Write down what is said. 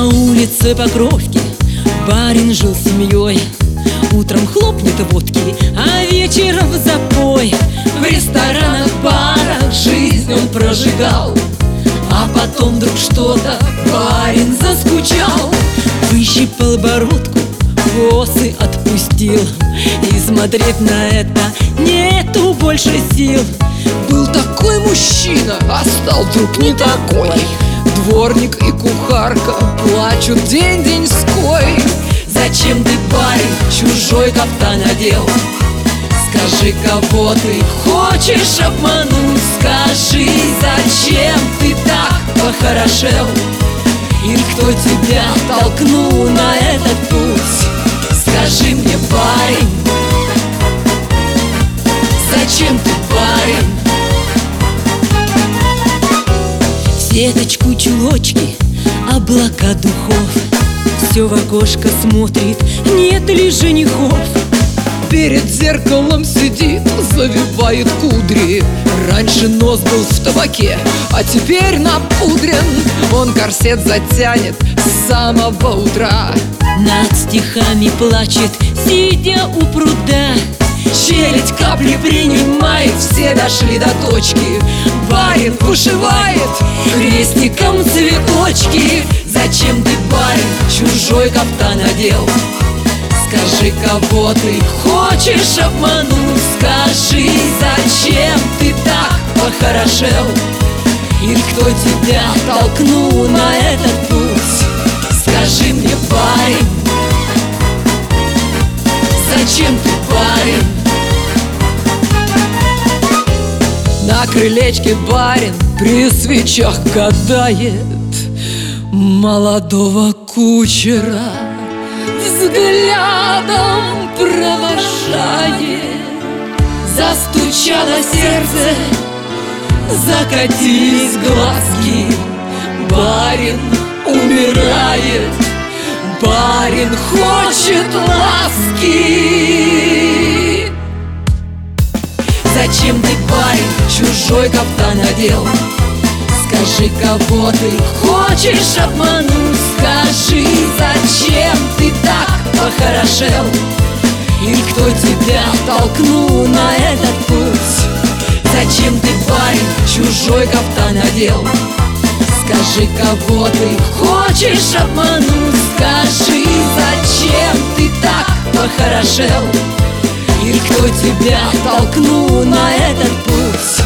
На улице Покровки барин жил с семьей. Утром хлопнет водки, а вечером запой. В ресторанах, барах жизнь он прожигал, а потом вдруг что-то барин заскучал. Выщипал бородку, волосы отпустил, и смотреть на это нету больше сил. Был такой мужчина, а стал вдруг не такой. Дворник и кухарка плачут день-деньской. Зачем ты, барин, чужой кафтан надел? Скажи, кого ты хочешь обмануть? Скажи, зачем ты так похорошел? Или кто тебя толкнул на этот путь? Скажи мне, барин, зачем ты, барин? В сеточку чулочки, облака духов, все в окошко смотрит, нет ли женихов. Перед зеркалом сидит, завивает кудри. Раньше нос был в табаке, а теперь напудрен. Он корсет затянет с самого утра. Над стихами плачет, сидя у пруда. Челядь капли принимает, все дошли до точки. Барин вышивает крестиком цветочки. Зачем ты, барин, чужой кафтан надел? Скажи, кого ты хочешь обмануть? Скажи, зачем ты так похорошел? Или кто тебя толкнул на этот путь? Скажи мне, барин, зачем ты, барин? На крылечке барин при свечах гадает, молодого кучера взглядом провожает. Застучало сердце, закатились глазки. Барин умирает, барин хочет ласки. Зачем ты, барин, чужой кафтан надел? Скажи, кого ты хочешь обмануть? Скажи, зачем ты так похорошел? Или кто тебя толкнул на этот путь? Зачем ты, барин, чужой кафтан надел? Скажи, кого ты хочешь обмануть? Скажи, зачем ты так похорошел? Или кто тебя толкнул на этот путь?